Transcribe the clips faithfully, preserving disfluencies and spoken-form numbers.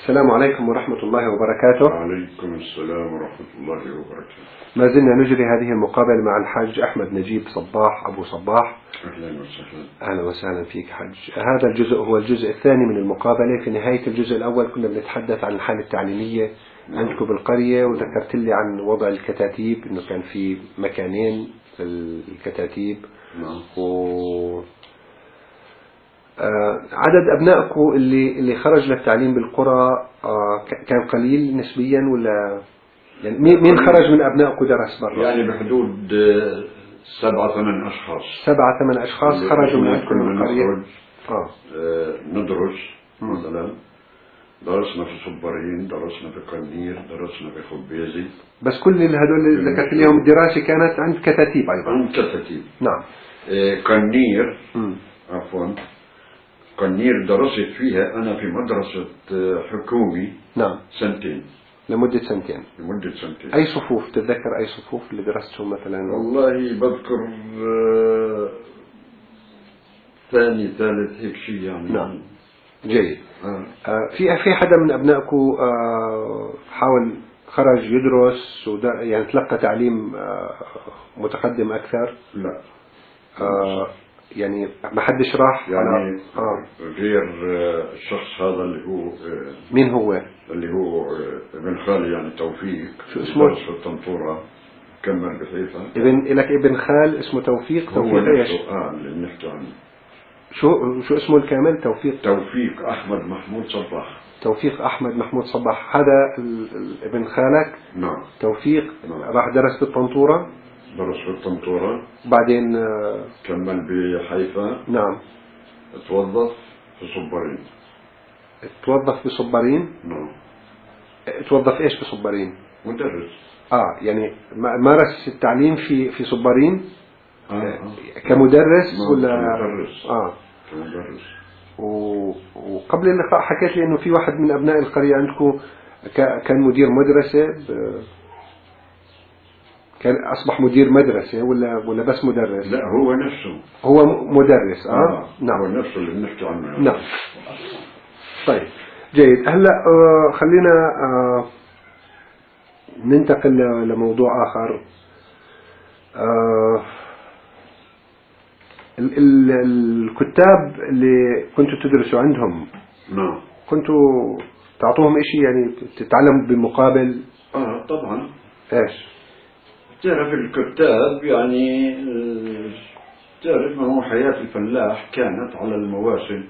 السلام عليكم ورحمة الله وبركاته. وعليكم السلام ورحمة الله وبركاته. ما زلنا نجري هذه المقابلة مع الحاج أحمد نجيب صباح أبو صباح. أهلا وسهلا. أهلا وسهلا فيك حج. هذا الجزء هو الجزء الثاني من المقابلة. في نهاية الجزء الأول كنا بنتحدث عن الحالة التعليمية عندكم بالقرية، وذكرت لي عن وضع الكتاتيب، إنه كان في مكانين في الكتاتيب. نعم. و آه عدد أبنائكم اللي اللي خرج للتعليم بالقرى آه كان قليل نسبيا، ولا يعني مين خرج من أبنائكم درس برا؟ يعني بحدود سبعة ثمان أشخاص. سبعة ثمان أشخاص خرجوا من عندكم من القرية. آه. آه ندرس مثلا، درسنا في صبرين، درسنا في قنير، درسنا في خبيزي. بس كل هذول اللي ذكرت لهم الدراسة كانت عند كتاتيب أيضا. عند كتاتيب. نعم. آه قنير م. عفوا قنير درست فيها أنا في مدرسة حكومي. نعم. سنتين. لمدة سنتين. لمدة سنتين. أي صفوف تتذكر؟ أي صفوف اللي درستهم مثلا؟ والله بذكر آه ثاني ثالث هيك شيء يعني. نعم. جيد. آه. آه في في حدا من أبنائكم آه حاول خرج يدرس يعني تلقى تعليم آه متقدم أكثر؟ لا. آه يعني ما حدش راح يعني آه. غير الشخص هذا اللي هو مين هو؟ اللي هو ابن خالي يعني توفيق. شو اسمه؟ في الطنطورة كمل بحيفا. ابن لك ابن خال اسمه توفيق. توفيق ايش؟ اه اللي بنحكي عنه. شو شو اسمه الكامل؟ توفيق توفيق أحمد محمود صباح. توفيق أحمد محمود صباح. هذا ابن خالك؟ نعم. توفيق. نعم. راح درس في الطنطورة. درس في الطنطورة. بعدين كمل بحيفا. نعم. توظف في صبرين. توظف في صبرين. نعم. توظف ايش في صبرين؟ مدرس. اه يعني مارس التعليم في في صبرين. آه. آه. كمدرس ولا؟ كمدرس. اه كمدرس. وقبل اللقاء حكيت لي انه في واحد من ابناء القرية عندكم كان مدير مدرسة، كان اصبح مدير مدرسة ولا ولا بس مدرس؟ لا هو نفسه. هو مدرس. اه, آه. نعم. هو نفسه اللي بنحكي عنه. نعم. طيب جيد. هلا آه خلينا آه ننتقل لموضوع آخر. آه ال ال الكتاب اللي كنتوا تدرسوا عندهم. نعم. كنتوا تعطوهم إشي يعني تتعلموا بالمقابل؟ آه طبعا. إيش؟ تعرف الكتاب يعني تعرف ما هو حياة الفلاح كانت على المواسم،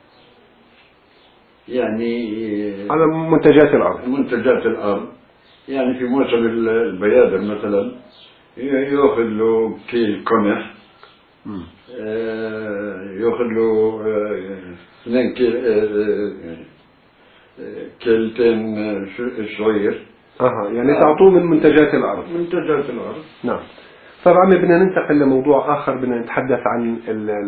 يعني على منتجات الأرض. منتجات الأرض يعني في موسم البيادر مثلا يأخذ له كيل قمح، يأخذ له اثنين كيل كيلتين شعير. اها يعني تعطوه من منتجات الأرض. منتجات الأرض. نعم. طبعا بدنا ننتقل لموضوع آخر، بدنا نتحدث عن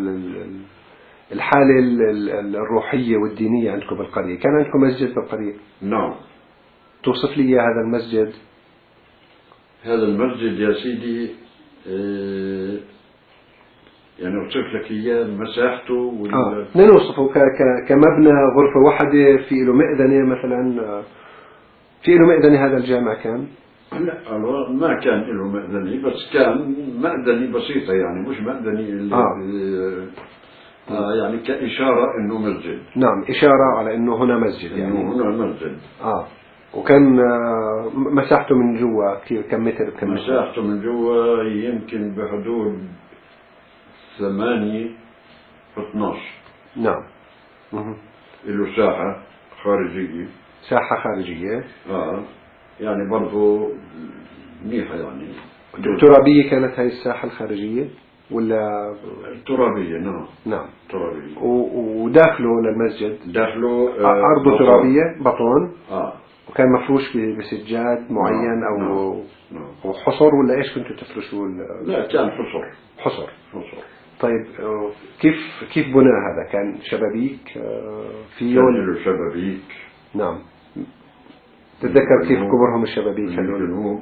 الحالة الروحية والدينية عندكم بالقرية. كان عندكم مسجد بالقرية؟ نعم. توصف لي هذا المسجد. هذا المسجد يا سيدي اه يعني أوصف لك إياه مساحته وال... آه. نوصفه كمبنى غرفة واحدة في له مئذنة مثلا. في له مئذنة هذا الجامع كان؟ لا ما كان له مأذنة، بس كان مأذنة بسيطة يعني مش مأذنة اللي آه. آه يعني كإشارة إنه مسجد. نعم إشارة على إنه هنا مسجد يعني. إنه هنا مسجد. آه. وكان آه مساحته من جوا كم متر كم متر؟ مساحته من جوا يمكن بحدود ثمانية اثناش. نعم. له ساحة خارجية. ساحة خارجية. آه يعني برضو منيحة يعني. ترابية كانت هاي الساحة الخارجية ولا؟ ترابية. نعم. نعم. ترابية. وداخله للمسجد داخله آه أرضه ترابية بطون. آه. وكان مفروش بسجاد معين. نعم. أو نعم. أو حصر ولا إيش كنتوا تفرشوا؟ لا كان حصر. حصر. حصر. طيب كيف كيف بناء هذا؟ كان شبابيك في كان له شبابيك. نعم. تتذكر كيف كبرهم الشبابيك هذول؟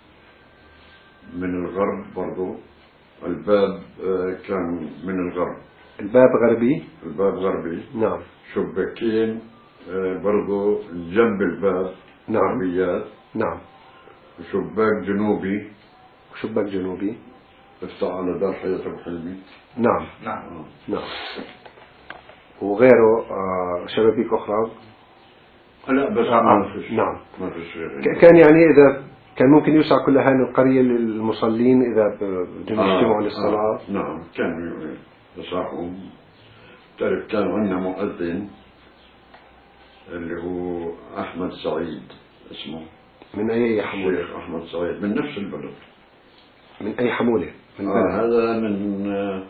من الغرب برضو. الباب كان من الغرب. الباب غربي. الباب غربي. نعم. شباكين آه، برضو جنب الباب نعم. عربيات. نعم. وشباك جنوبي. شباك جنوبي. تفتح على دار حياة أبو حلمي. نعم. نعم. نعم. وغيره آه شبابيك أخرى؟ لا بس آه. ما فيش. نعم. ما فيش غير. كان يعني إذا كان ممكن يوسع كل أهالي القرية للمصلين إذا بدهم يجتمعوا آه. للصلاة. آه. نعم كانوا يصحهم. تعرف كان عندنا مؤذن اللي هو أحمد سعيد اسمه. من أي حمولة؟ الشيخ أحمد سعيد من نفس البلد. من أي حمولة؟ من آه بلد. هذا من آه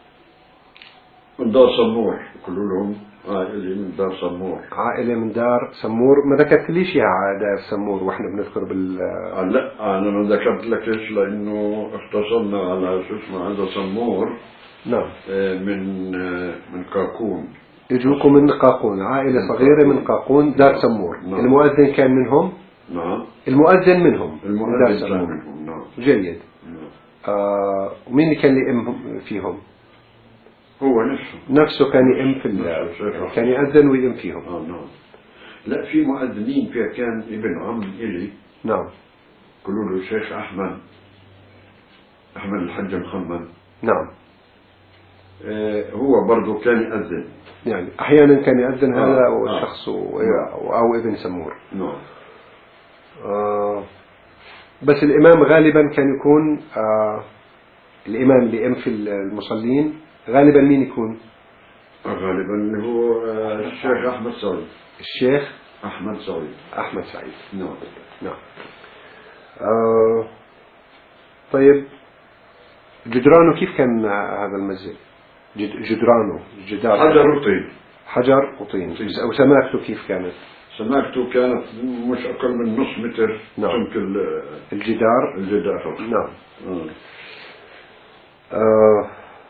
من دار سمور يقولوا لهم عائلة من دار سمور. عائلة من دار سمور. ما ذكرت ليش يا دار سمور واحنا بنذكر بال آه لا أنا ما ذكرت لك إيش لأنه اختصرنا على شو اسمه هذا سمور. نعم. آه من آه من كاكون. يجوكم من قاقون، عائلة صغيرة من قاقون دار سمور. نعم. المؤذن كان منهم؟ نعم. المؤذن منهم. المؤذن كان منهم. نعم. جيد. نعم. آه ومين اللي كان يئم فيهم؟ هو نفسه. نفسه كان يئم في ال كان يأذن ويئم فيهم. آه نعم. لا في مؤذنين فيها كان ابن عم إلي. نعم. يقولوا له الشيخ أحمد أحمد الحج محمد. نعم. آه هو برضو كان يأذن. يعني أحيانا كان يأذن آه. هذا آه. الشخص آه. أو ابن سمور. نعم. آه بس الإمام غالبا كان يكون آه الإمام اللي يئم في المصلين غالبا مين يكون؟ غالبا اللي هو آه الشيخ أحمد سعيد. الشيخ أحمد سعيد. أحمد سعيد. نعم. نعم. آه طيب جدرانه كيف كان هذا المسجد؟ جد جدرانه جدار حجر وطين. حجر وطين. وسماكته كيف كانت؟ سماكته كانت مش أقل من نص متر. نعم. سمك الجدار. الجدار. نعم. آه. آه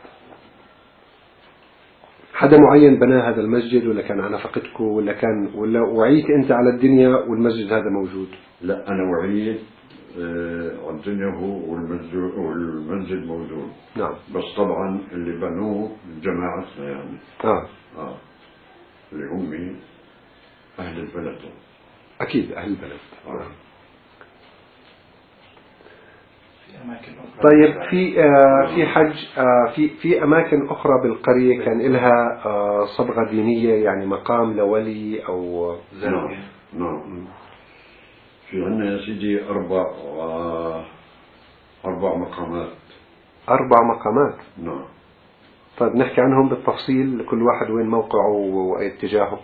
حدا معين بنى هذا المسجد ولا كان على نفقتكم ولا كان ولا وعيت أنت على الدنيا والمسجد هذا موجود؟ لا أنا وعيت آه على الدنيا هو والمسجد والمسجد موجود. نعم. بس طبعا اللي بنوه جماعتنا يعني. آه. آه. اللي هم أهل البلد. أكيد أهل البلد. آه. نعم. طيب في آه في حج آه في في أماكن أخرى بالقرية كان لها آه صبغة دينية يعني مقام لولي أو نعم. نعم. في عندنا يا سيدي أربع آه أربع مقامات. أربع مقامات. نعم. طيب نحكي عنهم بالتفصيل كل واحد وين موقعه واتجاهه.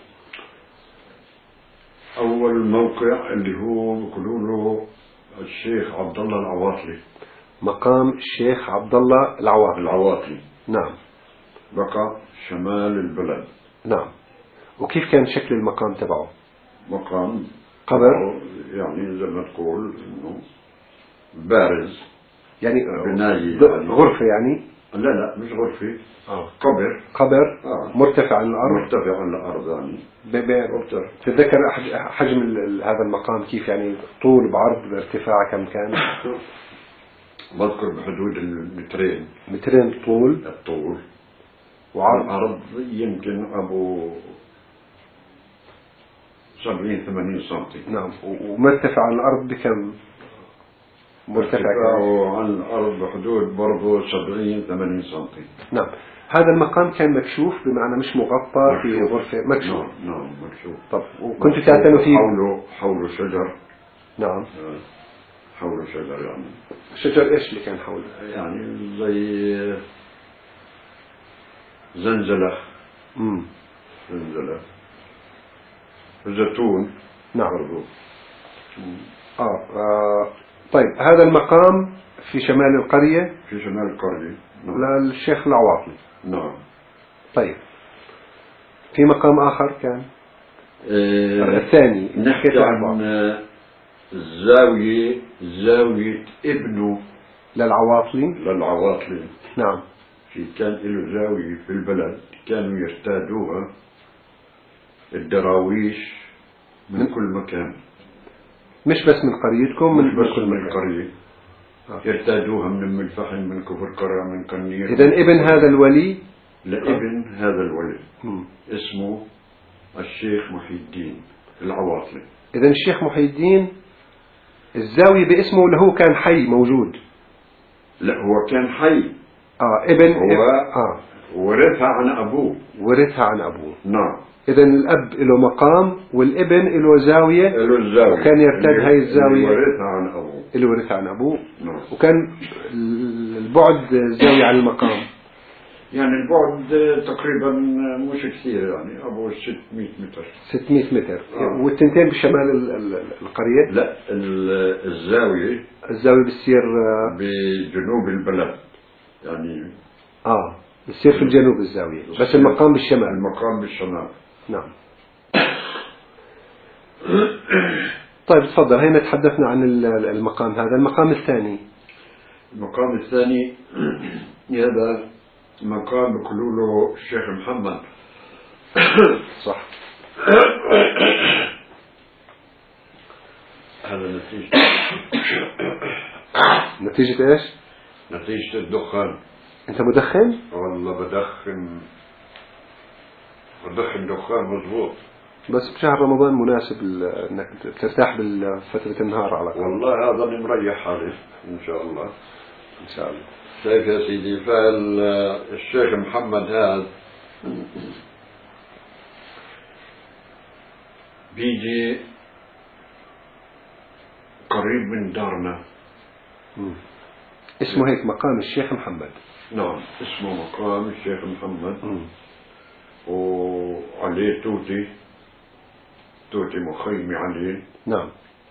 أول موقع اللي هو بيقولوا له الشيخ عبد الله العواطلي. مقام الشيخ عبد الله العواطلي. العواطلي. نعم. بقى شمال البلد. نعم. وكيف كان شكل المقام تبعه؟ مقام قبر يعني زي ما تقول إنه بارز يعني بناية غرفة يعني. لا لا مش غرفة. آه. قبر. قبر آه. مرتفع عن الأرض. مرتفع عن الأرض يعني. تتذكر حجم هذا المقام كيف يعني طول بعرض بارتفاع كم كان؟ بذكر بحدود المترين. مترين طول. الطول. وعرض عرض يمكن أبو سبعين ثمانين سنتي. نعم. ومرتفع عن الأرض بكم؟ مرتفع عن الأرض بحدود برضو سبعين ثمانين سنتي. نعم. هذا المقام كان مكشوف بمعنى مش مغطى في غرفة مكشوف. نعم. نعم مكشوف. طب وكنتوا تعتنوا فيه؟ حوله حوله شجر. نعم. حوله شجر يعني. شجر ايش اللي كان حوله؟ يعني زي زنزلة. امم زنزلة. زيتون. نعم. برضو. آه. آه طيب هذا المقام في شمال القرية. في شمال القرية. نعم. للشيخ العواطلي. نعم. طيب في مقام آخر كان آه الثاني نحكي عن زاوية زاوية ابنه للعواطلي. للعواطلي. نعم. في كان له زاوية في البلد كانوا يرتادوها الدراويش من, من كل مكان. مش بس من قريتكم من بس كل من القرية. آه. يرتادوها من أم الفحم من كفر قرع من قنير. إذن ابن هذا الولي لابن آه. هذا الولي م. اسمه الشيخ محي الدين العواطلي. إذا الشيخ محي الدين الزاوية باسمه ولا هو كان حي موجود؟ لا هو كان حي. آه ابن هو آه ورثها عن أبوه. ورثها عن أبوه. نعم. إذا الأب له مقام والابن له زاوية. له الزاوية. وكان يرتد هاي الزاوية. اللي ورثها عن أبوه. اللي ورثها عن أبوه. نعم. وكان البعد الزاوية عن المقام. يعني البعد تقريبا مش كثير، يعني أبو ستمائة متر. ستمائة متر. آه. والتنتين بشمال القرية؟ لا الزاوية. الزاوية بتصير بجنوب البلد يعني. آه بتصير في الجنوب الزاوية، بس المقام بالشمال. المقام بالشمال. نعم. طيب تفضل، هنا تحدثنا عن المقام هذا. المقام الثاني. المقام الثاني هذا مقام بيقولوا له الشيخ محمد. صح. هذا نتيجة نتيجة ايش؟ نتيجة الدخان. انت مدخن؟ والله بدخن بدخن دخان مضبوط. بس بشهر رمضان مناسب انك ترتاح بفترة النهار على الأقل. والله هذا اللي مريح حالي ان شاء الله. ان شاء الله. شايف يا سيدي، فالشيخ محمد هذا بيجي قريب من دارنا. مم. اسمه هيك مقام الشيخ محمد. نعم اسمه مقام الشيخ محمد. مم. وعليه توتي توتي مخيمة عليه. نعم.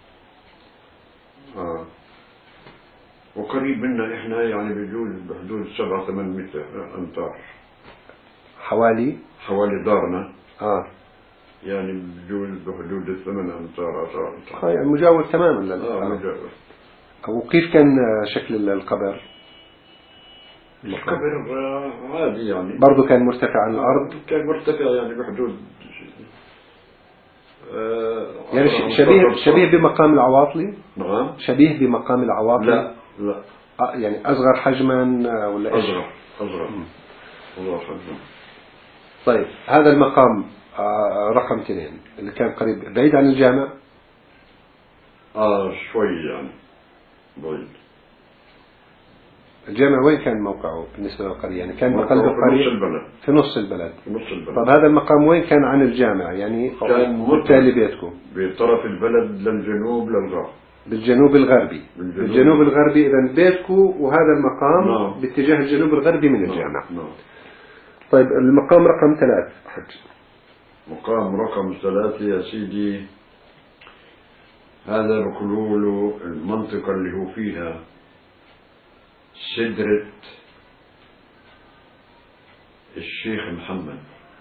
آه. وقريب منا احنا يعني بجوز بحدود سبعة ثمان متر امتار. حوالي حوالي دارنا. اه يعني بجوز بحدود الثمان امتار عشر امتار. اه يعني مجاور تماما لل... اه مجاور. وكيف كان شكل القبر؟ القبر عادي يعني. برضه كان مرتفع عن الارض. كان مرتفع يعني بحدود آه يعني شبيه شبيه بمقام العواطلي. نعم. شبيه بمقام العواطلي. لا لا آه يعني اصغر حجما ولا ايش؟ اصغر اصغر اصغر حجما. طيب هذا المقام آه رقم اثنين اللي كان قريب بعيد عن الجامع. اه شوي يعني بعيد. الجامع وين كان موقعه بالنسبة للقرية؟ يعني كان بقلب القرية القرية في نص البلد. في نص البلد. في نص البلد. طب هذا المقام وين كان عن الجامع؟ يعني كان بالتالي بيتكم بطرف البلد للجنوب للغرب. بالجنوب الغربي. بالجنوب, بالجنوب الغربي. إذا بيتكم وهذا المقام نعم. باتجاه الجنوب الغربي من نعم. الجامع. نعم. طيب المقام رقم ثلاث حج. مقام رقم ثلاثة يا سيدي، هذا بقولوا له المنطقة اللي هو فيها سدرة الشيخ محمد.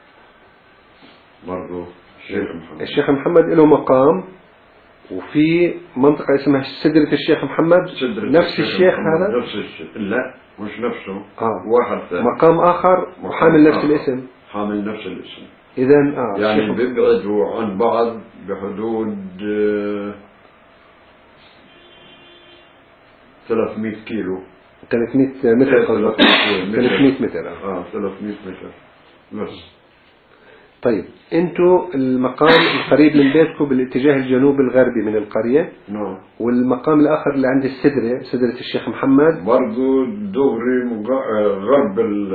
برضو الشيخ محمد. الشيخ محمد له مقام وفي منطقة اسمها سدرة الشيخ محمد. سدرة نفس الشيخ هذا؟ نفس الشيخ. لا مش نفسه. آه. واحد ثاني. مقام آخر وحامل نفس الاسم. حامل نفس الاسم. إذا آه يعني بيبعدوا عن بعض بحدود ثلاثمائة كيلو. ثلاثمائة متر قصدك؟ ثلاثمائة متر. اه ثلاثمائة متر بس. طيب انتوا المقام القريب من بيتكم بالاتجاه الجنوب الغربي من القرية. نعم. والمقام الآخر اللي عند السدرة سدرة الشيخ محمد برضو دغري غرب ال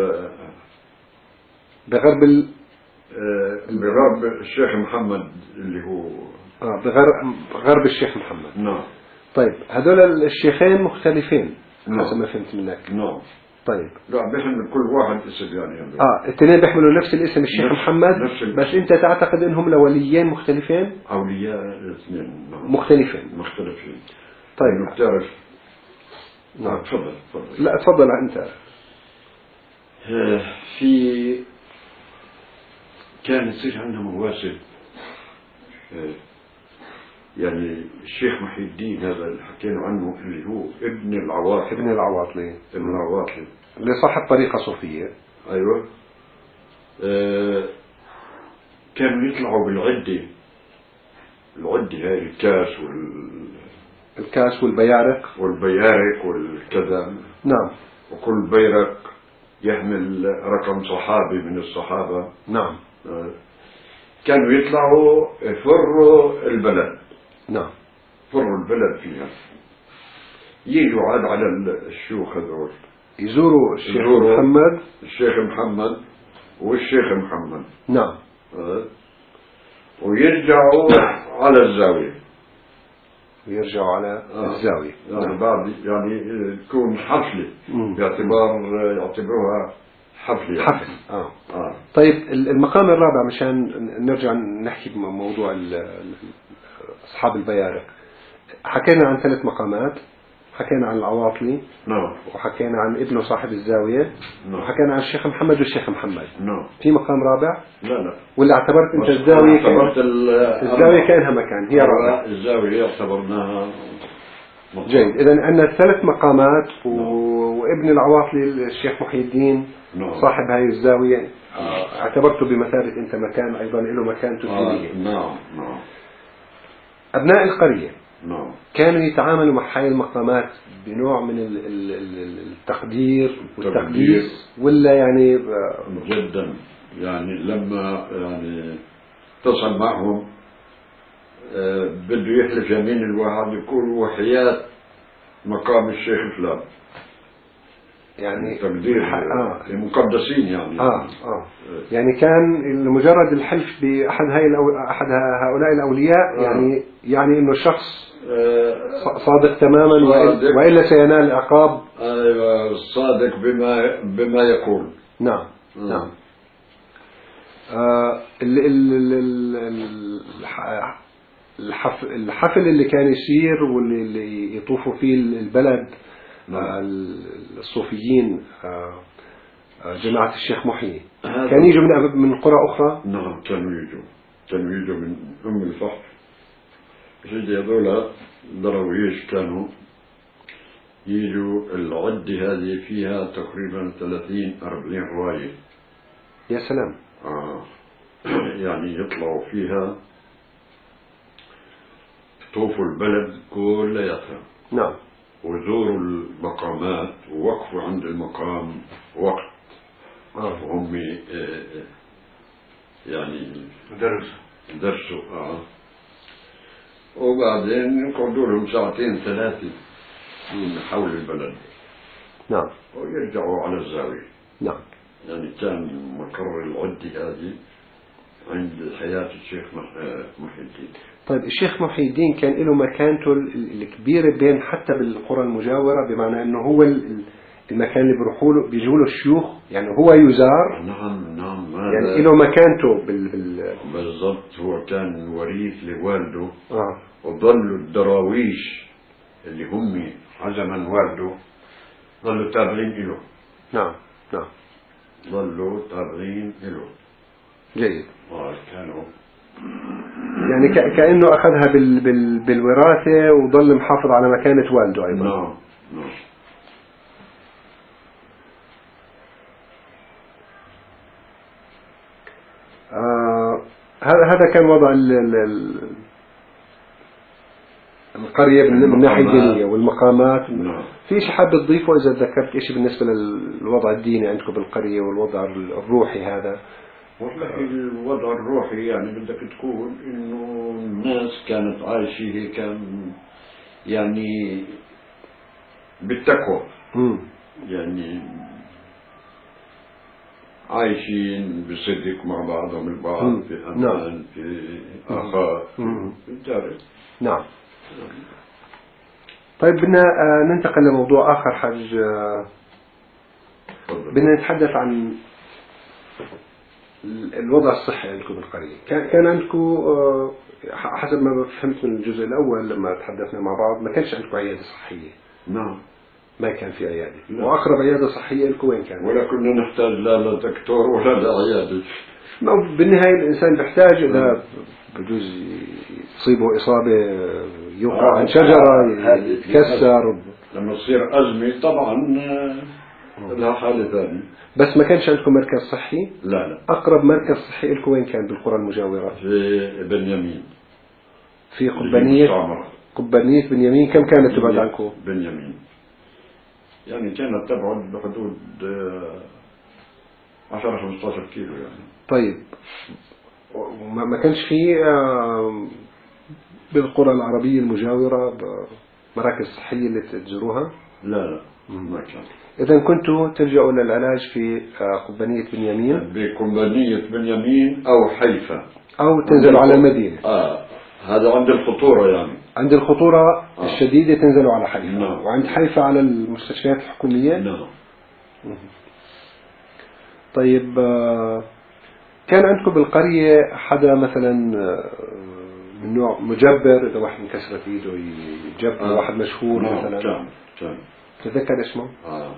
بغرب ال بغرب الشيخ محمد اللي هو اه بغرب غرب الشيخ محمد. نعم. طيب هذول الشيخين مختلفين. نعم. حسب ما فهمت منك. نعم. طيب. لا بيحمل كل واحد اسم يعني. اه الاثنين بيحملوا نفس الاسم الشيخ نفس محمد. نفس بس انت تعتقد انهم لوليين مختلفين؟ اولياء الاثنين. نعم. مختلفين. مختلفين. طيب بتعرف. نعم. تفضل تفضل. لا تفضل انت. في كان يصير عندنا مواسم، يعني الشيخ محي الدين هذا اللي حكينا عنه اللي هو ابن العواطلي. ابن العواطلي. ابن العواطلي اللي صاحب طريقة صوفية. ايوه. آه كانوا يطلعوا بالعدة. العدة هاي الكاس وال الكاس والبيارق والبيارق والكذا. نعم. وكل بيرق يحمل رقم صحابي من الصحابة. نعم. آه كانوا يطلعوا يفروا البلد، نعم. فروا البلد فيها، يجوا عاد على الشيوخ هذول يزوروا الشيخ يزوروا محمد الشيخ محمد والشيخ محمد، نعم. أه؟ ويرجعوا على الزاوية، ويرجعوا على آه. الزاوية، يعني نعم. بعد يعني تكون حفلة، مم. باعتبار يعتبروها حفلة يعني. حفل آه. آه. طيب المقام الرابع مشان نرجع نحكي بموضوع ال- ال- أصحاب البيارق. حكينا عن ثلاث مقامات، حكينا عن العواطلي، نعم وحكينا عن ابنه صاحب الزاوية، نعم وحكينا عن الشيخ محمد والشيخ محمد. نعم. في مقام رابع؟ لا لا، ولا اعتبرت انت بس الزاوية اعتبرت كان ال- الزاوية كأنها مكان هي رابع؟ الزاوية اعتبرناها مقام. جيد. إذا عندنا ثلاث مقامات و... وابن العواطلي الشيخ محي الدين نعم. صاحب هاي الزاوية آه، اعتبرته بمثابة انت مكان ايضا له مكانته آه. الدينية. نعم نعم ابناء القرية نعم. كانوا يتعاملوا مع هاي المقامات بنوع من ال- ال- ال- التقدير والتقديس، ولا يعني آه، جدا، يعني لما يعني اتصل معهم آه، بده يحلف يمين الواحد يقول وحياة مقام الشيخ فلان، يعني تقدير آه. المقدسين يعني. آه آه يعني كان مجرد الحلف بأحد هاي الأو... أحد هؤلاء الأولياء آه. يعني يعني إنه الشخص آه، صادق تماما، وإلا, صادق. وإلا سينال العقاب. ايوه صادق بما بما يقول. نعم آه. نعم. آه ال ال ال ال الح- الحف الحفل اللي كان يصير واللي اللي يطوفوا فيه البلد نعم. آه الصوفيين آه آه جماعة الشيخ محيي هذا- كان يجوا من من قرى أخرى. نعم كانوا يجوا كانوا يجوا من أم الفحر. سيدي هذولا درويش كانوا يجوا. العدة هذه فيها تقريبا ثلاثين أربعين رواية. يا سلام. آه. يعني يطلعوا فيها يطوفوا البلد كلياتها نعم. ويزوروا المقامات ووقفوا عند المقام وقت آه. وهم آه، يعني درس. درسوا. آه. وبعدين يقعدوا لهم ساعتين ثلاثة من حول البلد نعم ويرجعوا على الزاوية. نعم. يعني كان مقر العدة هذه عند حياة الشيخ مح- آه، محي الدين. طيب الشيخ محي الدين كان له مكانته ال- الكبيرة بين حتى بالقرى المجاورة، بمعنى أنه هو ال- المكان اللي بيروحوا له بيجوا له الشيوخ، يعني هو يزار. نعم نعم. يعني له مكانته بال, بال... بالضبط. هو كان وريث لوالده. آه. وظلوا الدراويش اللي هم عزما والده ظلوا تابعين له. نعم نعم. ظلوا تابعين له. جيد. آه، كانوا يعني ك... كأنه أخذها بال... بال... بالوراثة وظل محافظ على مكانة والده أيضا. نعم نعم. آه هذا هذا كان وضع ال ال ال القرية من من الناحية الدينية والمقامات. نعم. في شيء حاب تضيفه إذا ذكرت شيء بالنسبة للوضع الديني عندكم بالقرية والوضع الروحي هذا؟ والله الوضع الروحي يعني بدك تقول انه الناس كانت عايشة هيك يعني بالتقوى. مم. يعني عايشين بصدق مع بعضهم البعض، مم. في نعم. أمان، في أخاء، مم. في الجارة. نعم. طيب بدنا آه، ننتقل لموضوع آخر حاج. آه، تفضل. بدنا نتحدث عن ال- الوضع الصحي عندكم بالقرية. كان كان عندكم آه، حسب ما فهمت من الجزء الأول لما تحدثنا مع بعض ما كانش عندكم عيادة صحية. نعم. ما كان في عيادة. لا. وأقرب عيادة صحية لكم وين كان؟ ولا كنا نحتاج لا لدكتور ولا لعيادة. ما هو بالنهاية الإنسان بيحتاج إذا بجوز تصيبه إصابة يوقع عن شجرة هذه- يتكسر. لما تصير أزمة طبعا آه، لها حالة ثانية. بس ما كانش عندكم مركز صحي؟ لا لا. أقرب مركز صحي لكم وين كان بالقرى المجاورة؟ في بنيامين. في قبانية. المستعمرة. قبانية بنيامين. كم كانت تبعد عنكم؟ بنيامين يعني كانت تبعد بحدود آه، عشرة خمسة عشر كيلو يعني. طيب وما ما كانش فيه آه، بالقرى العربية المجاورة مراكز صحية اللي تزوروها؟ لا لا ما كان. إذا كنتوا تلجأوا للعلاج في آه، قبانية بنيامين بقبانية بنيامين أو حيفا، أو تنزلوا على المدينة. آه هذا عند الخطورة يعني. عند الخطورة آه. الشديدة تنزلوا على حيفا. نعم. وعند حيفا على المستشفيات الحكومية. نعم. طيب آه، كان عندكم بالقرية حدا مثلا من نوع مجبر، إذا واحد انكسرت إيده يجبر آه. واحد مشهور نعم. مثلا؟ كان كان تذكر اسمه؟ آه.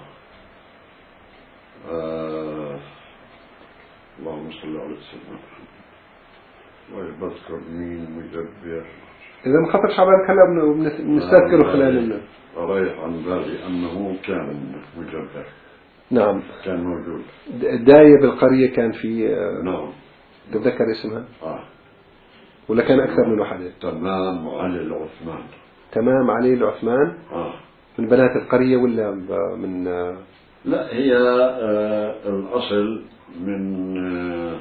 آه. اللهم صل على سيدنا محمد. بذكر مين مجبر. إذا ما خطرش على بالك هلا بنستذكره خلال رايح عن بالي أنه كان مجبر. نعم. كان موجود. داية بالقرية كان في. نعم. تتذكر اسمها؟ آه. ولا كان أكثر من واحدة؟ تمام علي العثمان. تمام علي العثمان. آه. من بنات القرية ولا من؟ لا هي آه الأصل من آه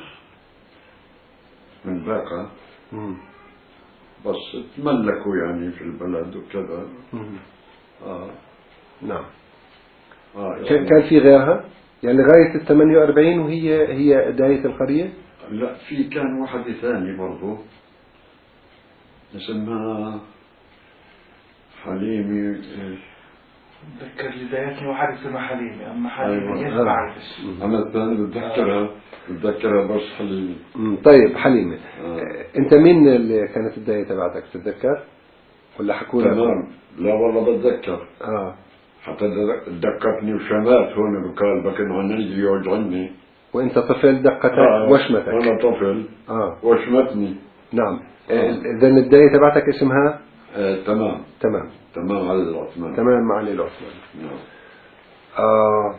من باقة. مم. بس تملكوا يعني في البلد وكذا. آه. نعم. آه يعني كان في غيرها يعني لغاية الثمانية وأربعين وهي هي داية القرية؟ لا في كان واحد ثاني برضو اسمها حليمي. تذكر بدايتني واحد اسمه حليمي، أما حليمي أيوة. ما بعرفش. أنا الثاني بتذكرها بتذكرها بس حليمي. طيب حليمي. آه. أنت مين اللي كانت الداية تبعتك تتذكر؟ ولا حكوا لك؟ تمام. لا والله بتذكر. آه. حتى دقتني وشمات هون بقال بكن عني يوجعني. وأنت طفل دقتك آه. وشمتك؟ أنا طفل. آه. وشمتني. نعم. آه. إذا الداية تبعتك اسمها؟ آه. تمام. تمام. تمام علي العثمان. تمام علي العثمان. نعم. آه.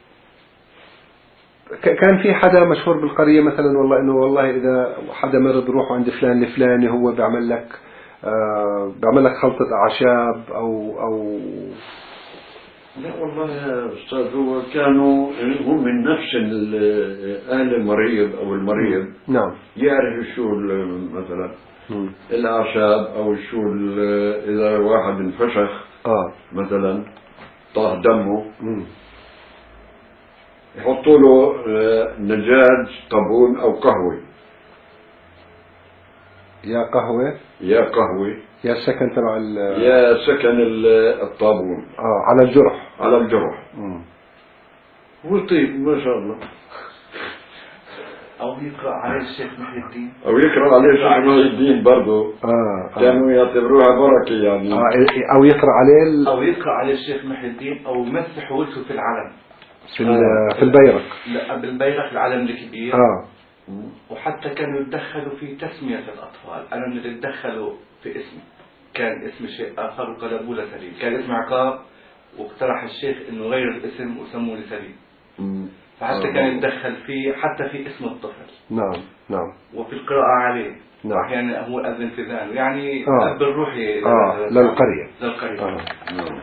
كان في حدا مشهور بالقرية مثلا والله إنه والله إذا حدا مرض روحوا عند فلان الفلاني هو بيعمل لك آه بيعمل لك خلطة أعشاب أو أو لا والله يا أستاذ هو كانوا هم من نفس أهل المريض أو المريض. نعم. يعرف شو مثلا م. الأعشاب أو شو إذا واحد انفشخ آه. مثلا طاح دمه م. يحطوا له نجاج طابون أو قهوة. يا قهوة يا قهوة يا السكن تبع يا سكن الطابون. آه على الجرح. على الجرح. م. ويطيب ما شاء الله. أو يقرأ عليه الشيخ محي الدين. أو يقرأ عليه الشيخ محي الدين برضه. آه. كانوا يعتبروها بركة يعني. آه. أو يقرأ عليه ال... أو يقرأ عليه الشيخ محي الدين أو يمسح وجهه في العلم. في آه. في البيرق. لا بالبيرق العلم الكبير. آه. وحتى كانوا يتدخلوا في تسمية الأطفال. أنا من اللي يتدخلوا في اسمي كان اسم شيء آخر وقلبوه لسليم. كان اسم عقاب واقترح الشيخ إنه غير الاسم وسموه لسليم. فحتى كان يتدخل فيه حتى في اسم الطفل. نعم نعم. وفي القراءة عليه. نعم. أحيانا هو أذن في ذهنه يعني آه. أب الروحي آه. للقرية. للقرية. آه. نعم.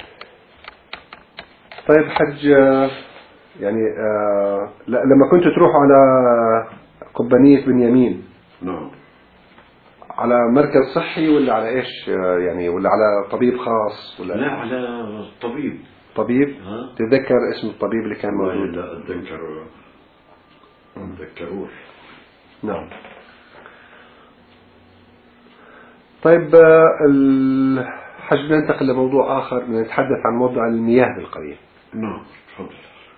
طيب حج يعني آه لما كنتوا تروحوا على قبانية بنيامين. نعم. على مركز صحي ولا على ايش يعني ولا على طبيب خاص ولا؟ لا على طبيب. طبيب؟ ها؟ تتذكر اسم الطبيب اللي كان موجود؟ لا أتذكره. ما أتذكروش. نعم. طيب الحج ننتقل لموضوع آخر نتحدث عن وضع المياه بالقرية. نعم تفضل.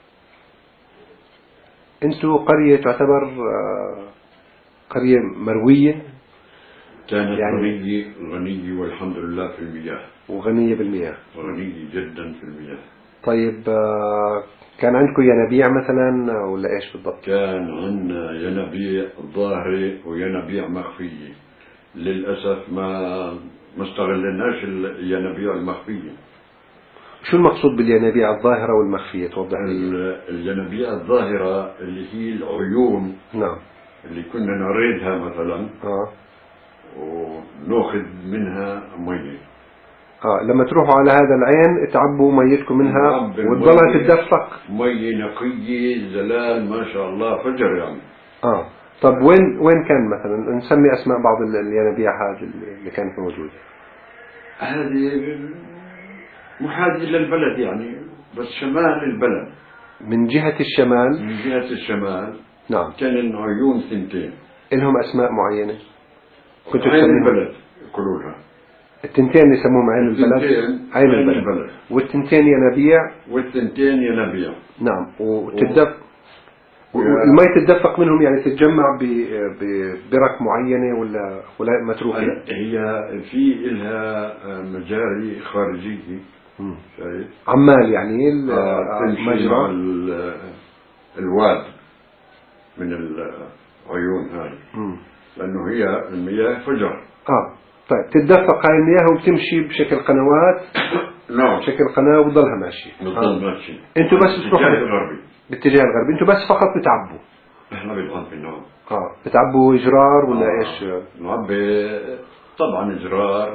أنتوا قرية تعتبر قرية مروية؟ كانت يعني غنية غنية والحمد لله في المياه. وغنية بالمياه. غنية جدا في المياه. طيب كان عندكم ينابيع مثلا ولا ايش بالضبط؟ كان عندنا ينابيع ظاهرة وينابيع مخفية. للأسف ما ما استغلناش الينابيع المخفية. شو المقصود بالينابيع الظاهرة والمخفية؟ توضح لي. الينابيع الظاهرة اللي هي العيون. نعم. اللي كنا نريدها مثلا. اه. ونأخذ منها مية. اه لما تروحوا على هذا العين تعبوا ميتكم منها وتضلها تتدفق. مية نقية زلال ما شاء الله فجر يعني. اه طب وين وين كان مثلا نسمي أسماء بعض الينابيع هذه اللي كانت موجودة؟ هذه محاذية للبلد يعني، بس شمال البلد. من جهة الشمال. من جهة الشمال. نعم. كان عيون ثنتين. إلهم أسماء معينة؟ كنت عين البلد يقولوا لها. التنتين اللي يسموهم عين البلد. عين البلد. البلد. والتنتين ينابيع. والتنتين ينابيع. نعم. وتدفق. والمي تتدفق منهم يعني تتجمع ببرك معينة ولا ولا متروكة؟ هي في إلها مجاري خارجية. عمال يعني المجرى الواد من العيون هاي. مم. لأنه هي المياه فجر. آه طيب تتدفق هاي المياه وبتمشي بشكل قنوات. نعم. بشكل قناة وبضلها ماشية. بضل آه. ماشي. أنتوا بس باتجاه الغربي. باتجاه الغربي. أنتوا بس فقط بتعبوا. إحنا بنعبي نعم. آه بتعبوا إجرار ولا آه. إيش؟ نعبي طبعا إجرار،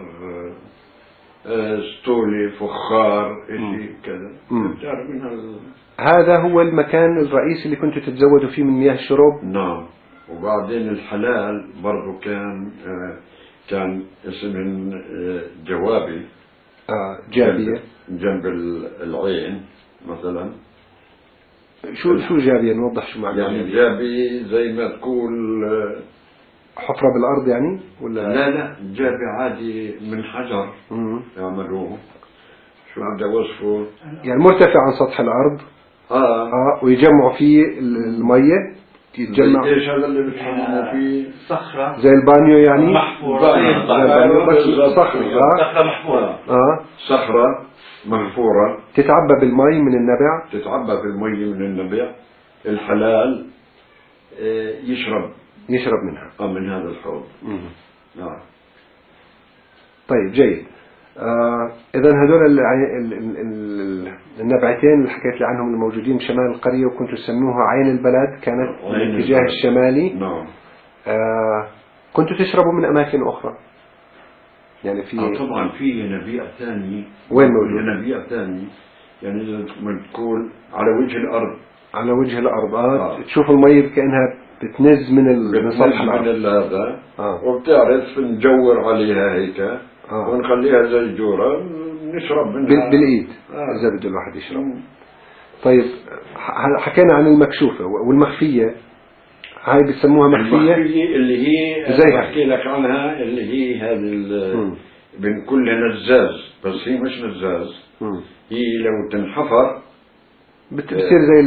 ستولي، فخار، إشي كذا. بتعرف من هذا. هذا هو المكان الرئيسي اللي كنتوا تتزودوا فيه من مياه الشرب. نعم. وبعدين الحلال برضو كان كان اسم جوابي. آه جابية. جنب العين مثلا. شو شو جابية؟ نوضح شو معنى يعني جابي زي ما تقول حفرة بالأرض يعني ولا؟ لا لا جابي عادي من حجر يعملوه. شو بدي أوصفه؟ يعني مرتفع عن سطح الأرض. آه. آه ويجمعوا فيه المية. يتجمع. ايش هذا اللي بتحمموا فيه؟ صخرة. زي البانيو يعني. محفورة. زي البانيو بس صخرة. صخرة محفورة. آه. صخرة محفورة. تتعبى بالمي من النبع. تتعبى بالمي من النبع. الحلال يشرب. يشرب منها. آه من هذا الحوض. نعم. طيب جيد. آه إذا هذول النبعتين اللي حكيت لي عنهم الموجودين بشمال القرية وكنتوا تسموها عين البلد، كانت في الاتجاه الشمالي. نعم. آه كنتوا تشربوا من أماكن أخرى يعني في. آه طبعا في ينابيع ثاني. وين موجود؟ ينابيع ثاني يعني إذا تقول على وجه الأرض. على وجه الأرض. آه. آه. تشوف المي كأنها بتنز من سطح الأرض. من هذا. آه. وبتعرف ندور عليها هيك. آه. ونخليها زي جورة نشرب منها بالإيد. آه. إذا بده الواحد يشرب. مم. طيب حكينا عن المكشوفة والمخفية. هاي بيسموها مخفية. المخفية اللي هي زي بحكي لك عنها اللي هي هذه بنقول لها نزاز، بس هي مش نزاز. مم. هي لو تنحفر بتصير زي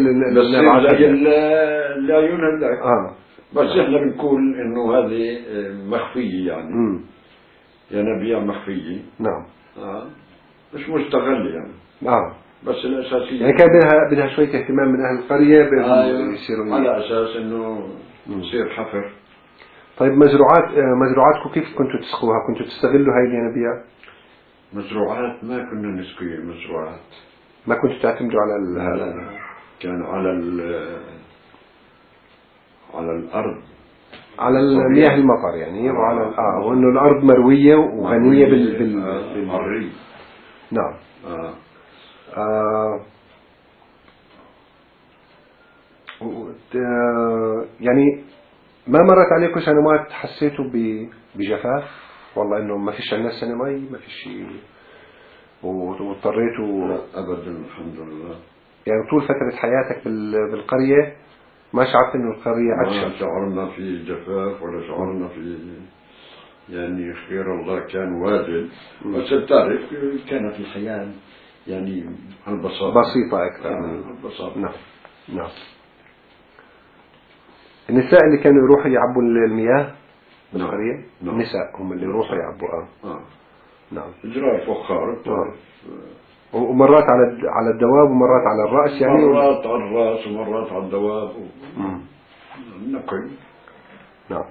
العيون هذاك. آه. بس احنا بنقول انه هذه مخفية يعني. مم. ينابيع مخفية. نعم. آه. مش مستغل يعني. آه. بس الأساسية يعني كان بدها بدها شوية اهتمام من أهل القرية آه يصيروا على أساس إنه يصير حفر. طيب مزروعات مزروعاتكم كيف كنتوا تسقوها؟ كنتوا تستغلوا هاي الينابيع؟ مزروعات ما كنا نسقي مزروعات. ما كنتوا تعتمدوا على ال لا لا. كان على ال على الأرض. على المياه المطر يعني. آه. وعلى آه وإنه الأرض مروية وغنية بال بال آه بالمري. نعم. آه. آه يعني ما مرت عليكم سنوات حسيتوا بجفاف؟ والله إنه ما فيش عندنا سنة مي ما فيش شيء واضطريتوا؟ أبدا الحمد لله. يعني طول فترة حياتك بالقرية ما شعرت إنه القرية عطشت؟ ما شعرنا في جفاف ولا شعرنا في يعني خير الله كان واجد. بس تعرف كانت الحياة يعني البساطة بسيطة أكثر آه من البساطة. نعم نعم. النساء اللي كانوا يروحوا يعبوا المياه بالقرية. نعم. النساء هم اللي يروحوا يعبوا. آه. آه. نعم. إجراء فخار. آه. ومرات على على الدواب ومرات على الرأس يعني. مرات على الرأس ومرات على الدواب. نقي. نعم.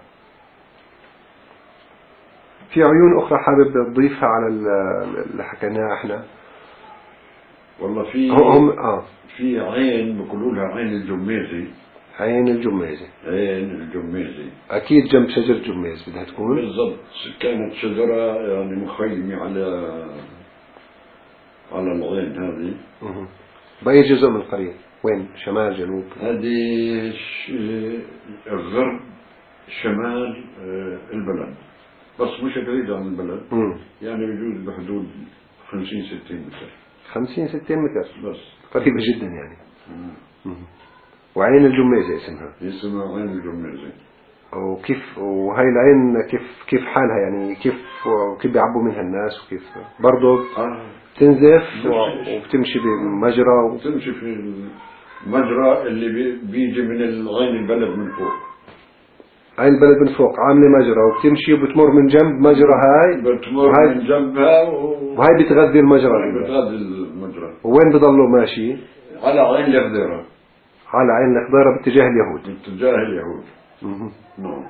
في عيون أخرى حابب تضيفها على اللي حكيناه إحنا؟ والله في هم آه. في عين بيقولوا لها عين الجميزي. عين الجميزي. عين الجميزي. أكيد جنب شجر جميز بدها تكون. بالضبط. كانت شجرة يعني مخيمة على على العين هذه. اها. بأي جزء من القرية؟ وين؟ شمال جنوب؟ هذه الغرب شمال آه، البلد، بس مش بعيد عن البلد. مم. يعني يجوز بحدود خمسين ستين متر خمسين ستين متر، بس. قريبة جدا يعني. مم. مم. وعين الجميزة اسمها. اسمها عين الجميزة. وكيف وهاي العين كيف كيف حالها يعني، كيف كيف بيعبوا منها الناس، وكيف برضه آه. بتنزف وبتمشي بمجرى و... بتمشي في المجرى اللي بي- بيجي من العين البلد من فوق. هاي البلد من فوق عاملة مجرى، وبتمشي وبتمر من جنب مجرى هاي، بتمر وهاي من جنبها و... وهاي بتغذي المجرى دي. بتغذي المجرى وين بضلوا ماشي؟ على عين الخضيرة، على عين الخضيرة باتجاه اليهود. باتجاه اليهود. مهم. نعم.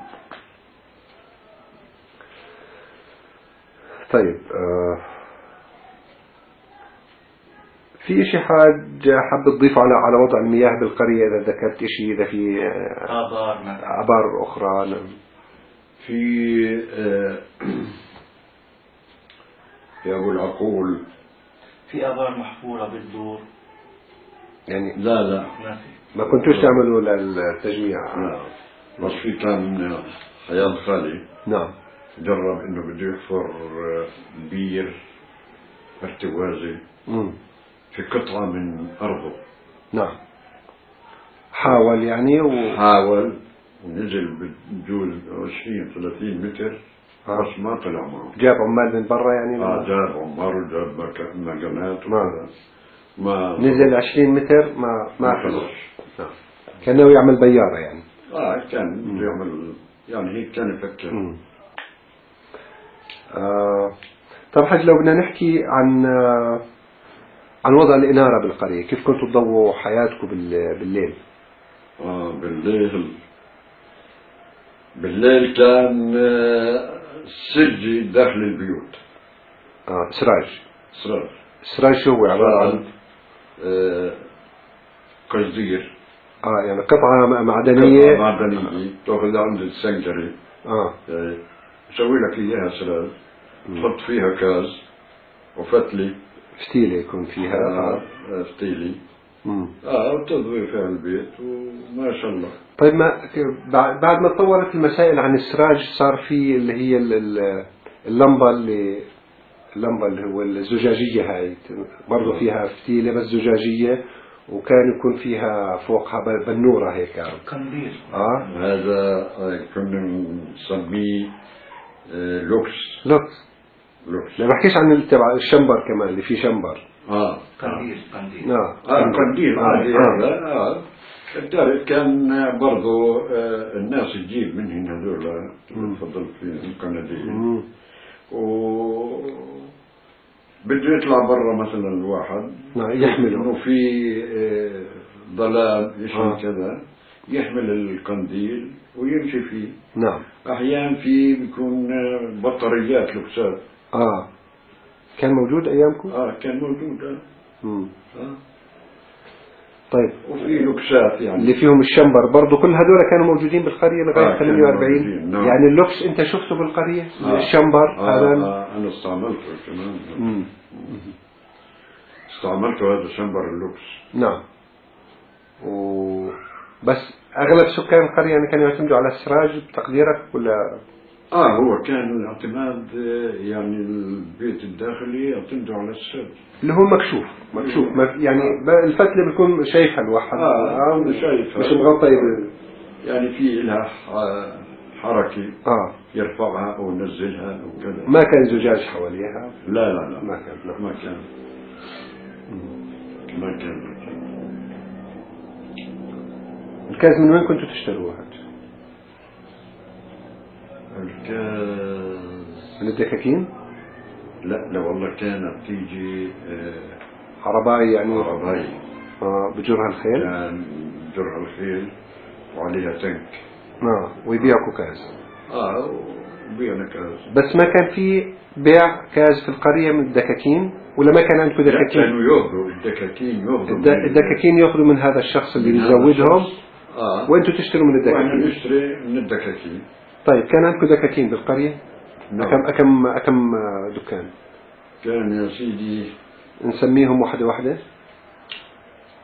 طيب آه في شيء حاج حاب تضيفه على على وضع المياه بالقرية، إذا ذكرت شيء، إذا في آه آبار مثلا. آبار أخرى؟ في آه، في أبو العقول. في آبار محفورة بالدور. يعني لا لا ما في. ما كنتوش تعملوا للتجميع؟ لا. بس في كان حياة خالي نعم. جرب إنه بده يحفر آه، بير ارتوازي مم. في قطعة من أرضه. نعم. حاول يعني و... حاول ونزل بجوز عشرين ثلاثين متر آه. بس ما طلع معه. جاب عمال من برا يعني؟ آه جاب عمار وجاب مك- مكانات نعم. وكذا. ما نزل عشرين متر ما ما ما خلص. خلص. نعم. كان ناوي يعمل بيارة يعني. آه كان بده يعمل يعني هيك كان يفكر. مم. آه. طب حاج لو بدنا نحكي عن آه عن وضع الإنارة بالقرية، كيف كنتوا تضووا حياتكم بال- بالليل؟ آه بالليل بالليل كان آه، سجي داخل البيوت. آه سراج. سراج. سراج شو هو عبارة عن؟ آه، قصدير. آه يعني قطعة معدنية. قطعة معدنية تأخذها عند السنكري. آه. آه، يسوي لك إياها سراج، تحط فيها كاز وفتلي فتيلة يكون فيها. آه آه، فتيلي. مم. اه وتضوي فيها البيت وما شاء الله. طيب ما بعد بعد ما تطورت المسائل عن السراج، صار في اللي هي ال- ال- اللمبة اللي اللمبة اللي هو الزجاجية، هاي برضو فيها فتيلة بس زجاجية، وكان يكون فيها فوقها بنورة هيك. قنديل. اه هذا آه، كنا نسميه آه، لوكس. لوكس. لوكس. لا بحكيش عن ال- تبع الشمبر كمان اللي فيه شمبر. اه قنديل. قنديل. اه اه قنديل آه. عادي آه. هذا. اه الدار كان برضو آه، الناس تجيب منهم هذول تفضل فيهم قناديل. مم. و بده يطلع برا مثلا الواحد نعم، يحمله. انه في آه، ظلام شيء آه. كذا، يحمل القنديل ويمشي فيه. نعم. احيانا في بيكون آه، بطاريات لوكسات. اه كان موجود ايامكم؟ اه كان موجود. آه. مم. آه. طيب وفي لوكسات يعني اللي فيهم الشمبر برضو كل هذول كانوا موجودين بالقرية لغاية آه، كانوا ثمانية وأربعين. موجودين، نعم. يعني اللوكس انت شفته بالقرية؟ آه. الشمبر آه. هذا. آه. انا استعملته كمان. مم. استعملته هذا شمبر اللوكس. نعم. و... بس اغلب سكان القرية يعني كانوا يعتمدوا على السراج بتقديرك ولا؟ اه هو كان الاعتماد آه، يعني البيت الداخلي يعتمدوا على السد اللي هو مكشوف مكشوف ما في- يعني ب- الفتلة بيكون شايفها الواحد. اه انا شايفها مش مغطى ب... يعني في لها ح- حركة اه يرفعها او ينزلها او كذا. ما كان زجاج حواليها. لا لا لا ما كان. لا. ما كان ما كان. الكاز من وين كنتوا تشتروها؟ الكاز من الدكاكين؟ لا لا والله كانت تيجي آه، عرباي يعني. عرباي. آه بجرها الخيل. كان جرها الخيل وعليها تنك. اه ويبيعوا كاز. اه وبيعنا كاز. بس ما كان في بيع كاز في القرية من الدكاكين، ولا ما كان عندكم لا، دكاكين؟ كانوا ياخذوا الدكاكين ياخذوا الد- الدكاكين ياخذوا من هذا الشخص اللي من هذا بيزودهم. الشخص. اه وانتوا تشتروا من واحنا الدكاكين. نشتري من الدكاكين. طيب كان عندكم دكاكين بالقرية؟ نعم. أكم أكم أكم آه، دكان؟ كان يا سيدي نسميهم واحدة واحدة.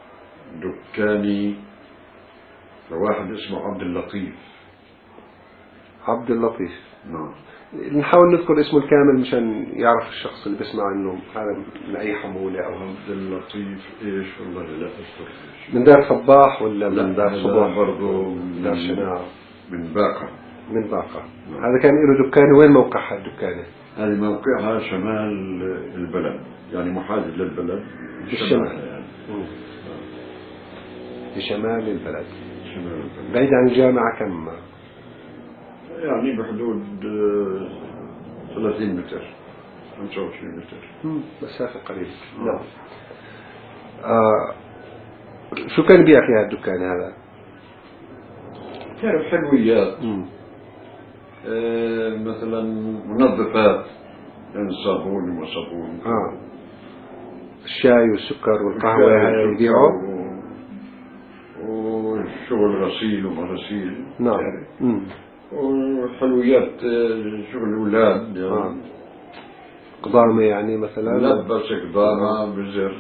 دكاني واحد اسمه عبد اللطيف. عبد اللطيف. نعم. نحاول نذكر اسمه الكامل مشان يعرف الشخص اللي بيسمع انه هذا من اي حمولة او عبد اللطيف ايش والله لا اذكر. من دار صباح ولا لا من دار صباح؟ برضه دار شناعة. من باقة. من باقة. هذا كان له دكانة. وين موقعها الدكانة؟ هذه موقعها شمال البلد، يعني محاذي للبلد. في الشمال يعني. في شمال البلد. شمال البلد. بعيد عن الجامعة كم؟ يعني بحدود ثلاثين متر، خمسة وعشرين متر. مسافة قليلة. نعم. آه شو كان بيع فيها الدكان هذا؟ تعرف حلويات. آه مثلا منظفات، يعني صابون وصابون. آه. الشاي والسكر والقهوة هاي يبيعوا. وشغل غسيل وغسيل. نعم. يعني. وحلويات شغل أولاد يعني. آه. قضامة يعني مثلا. لبس قضامة بزر.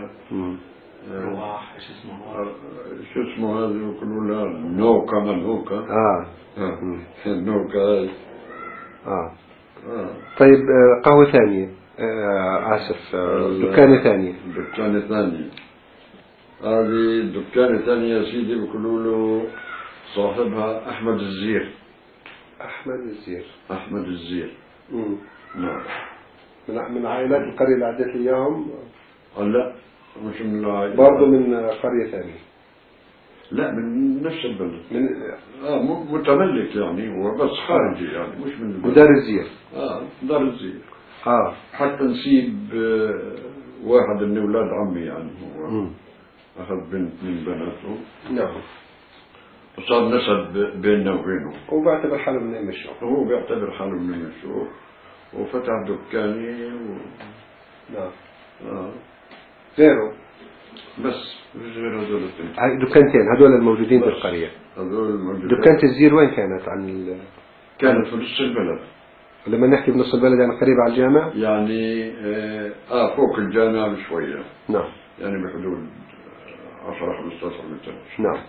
رواح ايش اسمه؟ شو اسمه هذا كل أولاد نوكا منوكا. آه. آه. نوكا. آه. آه. طيب قهوة ثانية. آه آسف. آه دكانة ثانية. دكانة ثانية. هذه دكانة ثانية يا سيدي بيقولوا له صاحبها أحمد الزير. أحمد الزير. أحمد الزير. امم. نعم. من من عائلات القرية اللي عديت لي إياهم؟ لا مش من العائلة. برضه من قرية ثانية. لا من نفس البلد. من آه متملك يعني هو بس خارجي يعني مش من البلد. دار الزير. آه دار الزير. آه. حتى نسيب آه واحد من أولاد عمي يعني هو. مم. أخذ بنت من بناته. نعم. وصار نسب بيننا وبينه. هو بيعتبر حاله من أم الشوق. هو بيعتبر حاله من أم الشوق وفتح دكاني و... نعم. آه. غيره. بس مش غير هذول الاثنين. دكانتين هذول الموجودين بالقرية. هذول الموجودين. دكانة الزير وين كانت عن ال... كانت في نص البلد. لما نحكي بنص البلد يعني قريبة على الجامع؟ يعني آه, آه فوق الجامع بشوية. نعم. يعني بحدود عشرة خمسة عشر متر. نعم.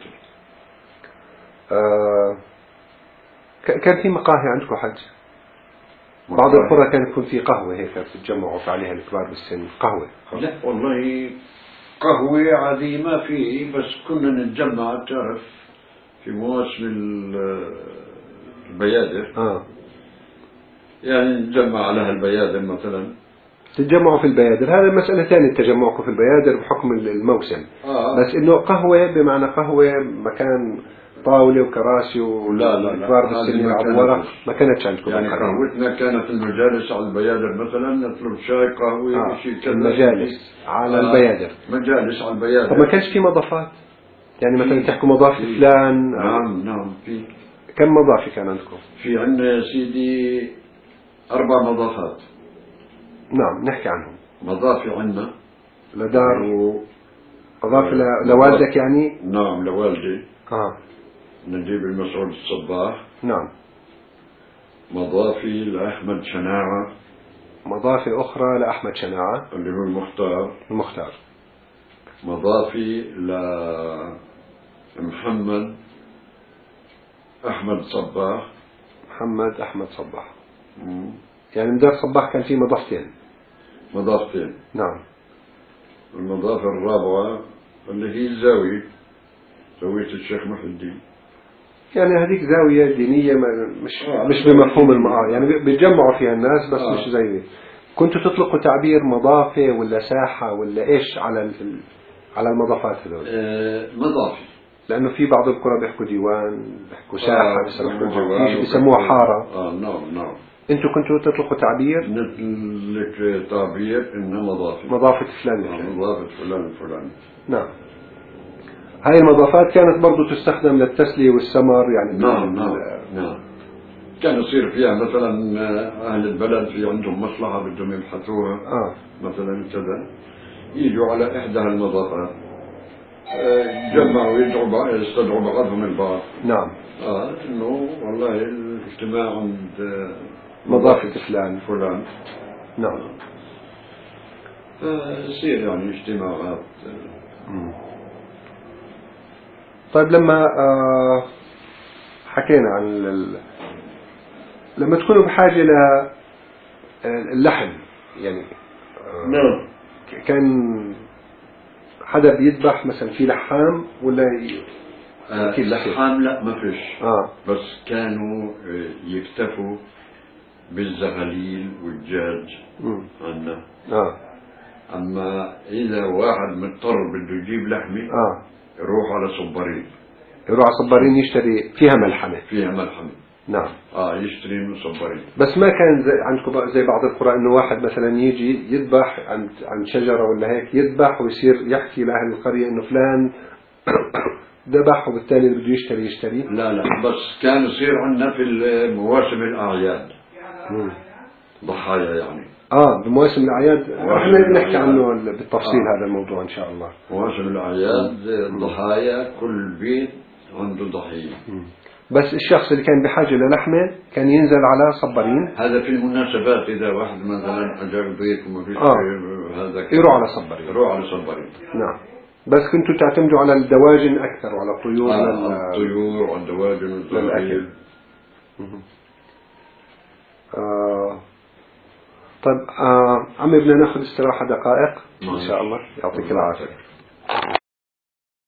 آه كان في مقاهي عندكم حج؟ بعض القرى كان يكون في قهوة هيك بتتجمعوا في عليها الكبار بالسن. قهوة. لا والله قهوة عادية ما في، بس كنا نتجمع تعرف في مواسم البيادر. آه. يعني نتجمع على هالبيادر مثلا. تتجمعوا في البيادر. هذا مسألة ثانية تجمعكم في البيادر بحكم الموسم. آه. بس إنه قهوة بمعنى قهوة مكان طاولة وكراسي والكبار بالسن يلعبوا ورق ما كانتش عندكم. يعني قهوتنا كانت المجالس على البيادر مثلا نطلب شاي قهوة آه. شيء كذا. المجالس على آه. البيادر. مجالس على البيادر. طب ما كانش في مضافات؟ يعني مثلا تحكوا مضافة فلان. نعم نعم في. كم مضافة كان عندكم؟ في عندنا يا سيدي أربع مضافات. نعم نحكي عنهم. مضافة عندنا لدار و... مضافة ل... لوالدك يعني؟ نعم لوالدي. آه. نجيب المسعود الصباح. نعم. مضافي لأحمد شناعة. مضافة أخرى لأحمد شناعة اللي هو المختار. المختار. مضافي لمحمد أحمد صباح. محمد أحمد صباح. مم. يعني من دار صباح كان في مضافتين. مضافتين. نعم. المضافة الرابعة اللي هي الزاوية، زاوية الشيخ محي الدين. يعني هذيك زاوية دينية مش آه مش بمفهوم المعاه، يعني بيتجمعوا فيها الناس بس آه. مش زي. كنتوا تطلقوا تعبير مضافة ولا ساحة ولا إيش على ال... على المضافات هذول؟ آه مضافة. لأنه في بعض القرى بيحكوا ديوان، بيحكوا ساحة، آه بيسموها بيسموها حارة. آه نعم نعم. أنتوا كنتوا تطلقوا تعبير؟ نطلق تعبير إنه مضافة. مضافة فلان آه الفلاني. مضافة فلان الفلاني. نعم. هاي المضافات كانت برضو تستخدم للتسلية والسمر يعني. نعم نعم نعم. كان يصير فيها مثلا أهل البلد في عندهم مصلحة بدهم يبحثوها. آه. مثلا كذا يجوا على إحدى المضافات جمعوا يدعوا يستدعوا بعضهم البعض. نعم. آه إنه والله الاجتماع عند مضافة فلان فلان. نعم. فيصير يعني اجتماعات. مم. طيب لما آه حكينا عن لما تكونوا بحاجة للحم يعني نعم. كان حدا بيذبح مثلا في لحام ولا ي... آه لحام لا ما فيش. آه. بس كانوا يكتفوا بالزغاليل والدجاج عنا. آه. أما إذا واحد مضطر بده يجيب لحمة آه. يروح على صبارين، يروح على صبارين يشتري فيها ملحمة. فيها ملحمة. نعم. آه يشتري من صبارين. بس ما كان زي عندكم زي بعض القرى إنه واحد مثلا يجي يذبح عن عن شجرة ولا هيك يذبح ويصير يحكي لأهل القرية إنه فلان ذبح وبالتالي اللي بده يشتري يشتري. لا لا بس كان يصير عندنا في مواسم الأعياد مم. ضحايا يعني. آه بمواسم الأعياد احنا نحكي عنه بالتفصيل. آه. هذا الموضوع إن شاء الله. مواسم الأعياد ضحايا كل بيت عنده ضحية. مم. بس الشخص اللي كان بحاجة للحمة كان ينزل على صبارين. هذا في المناسبات إذا واحد مثلا أجر بيت وما فيش آه. هذا يروح على صبارين. يروح على صبارين. نعم. بس كنتوا تعتمدوا على الدواجن أكثر وعلى الطيور. آه لل... الطيور والدواجن للأكل. آه. طيب آه. عمي بدنا ناخذ استراحة دقائق إن شاء الله. يعطيك العافية.